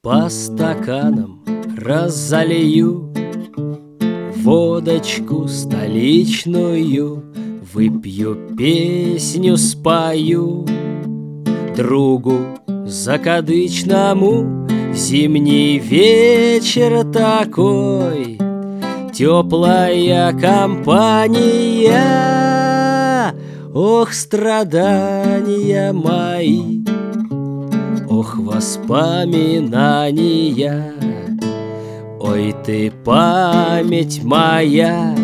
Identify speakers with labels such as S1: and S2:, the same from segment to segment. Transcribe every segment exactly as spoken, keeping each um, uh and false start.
S1: По стаканам разолью водочку столичную, выпью, песню спою другу закадычному. Зимний вечер такой, теплая компания. Ох, страдания мои, ох, воспоминания. Ой, ты, память моя,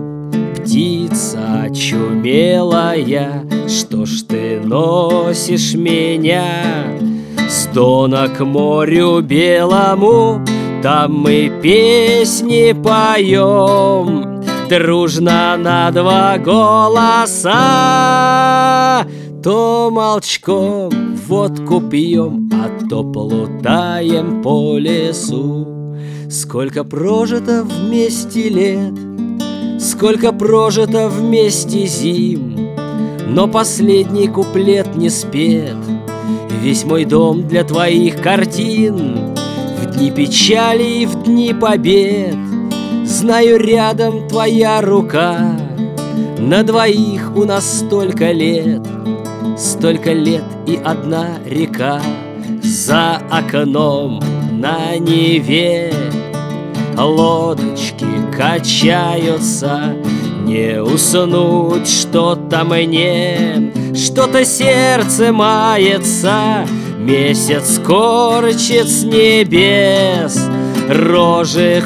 S1: птица очумелая, что ж ты носишь меня с дона к морю белому? Там мы песни поем дружно на два голоса. То молчком водку пьем, а то плутаем по лесу. Сколько прожито вместе лет, сколько прожито вместе зим, но последний куплет не спет. Весь мой дом для твоих картин, в дни печали и в дни побед. Знаю, рядом твоя рука, на двоих у нас столько лет. Столько лет и одна река за окном на Неве. Лодочки качаются, не уснуть что-то мне, что-то сердце мается. Месяц корчит с небес рожи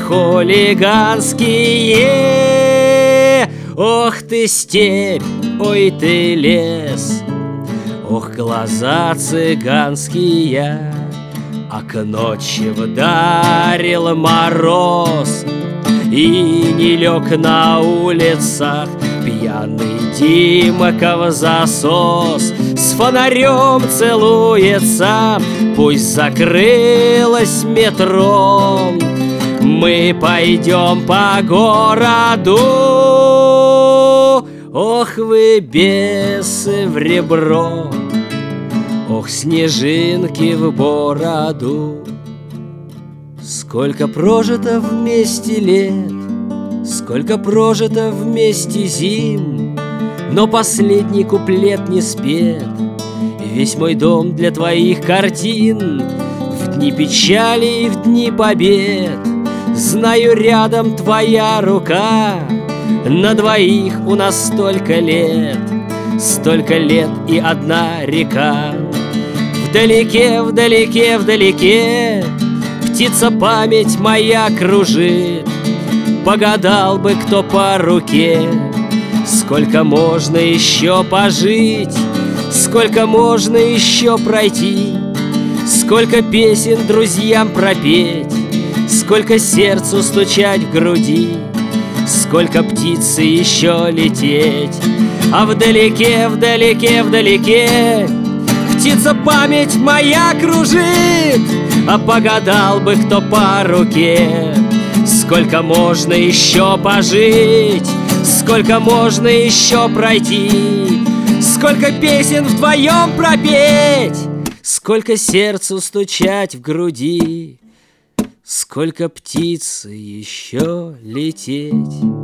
S1: хулиганские. Ох ты, степь, ой ты, лес, ох, глаза цыганские. А к ночи вдарил мороз, и не лег на улицах пьяный Димка в засос. С фонарем целуется, пусть закрылось метро. Мы пойдем по городу. Ох вы, бесы в ребро, ох, снежинки в бороду. Сколько прожито вместе лет, сколько прожито вместе зим, но последний куплет не спет. Весь мой дом для твоих картин, в дни печали и в дни побед. Знаю, рядом твоя рука, на двоих у нас столько лет. Столько лет и одна река. Вдалеке, вдалеке, вдалеке птица память моя кружит. Погадал бы кто по руке, сколько можно еще пожить, сколько можно еще пройти, сколько песен друзьям пропеть, сколько сердцу стучать в груди, сколько птицы еще лететь. А вдалеке, вдалеке, вдалеке птица память моя кружит. А погадал бы кто по руке, сколько можно еще пожить, сколько можно еще пройти, сколько песен вдвоем пропеть, сколько сердцу стучать в груди, сколько птицы еще лететь.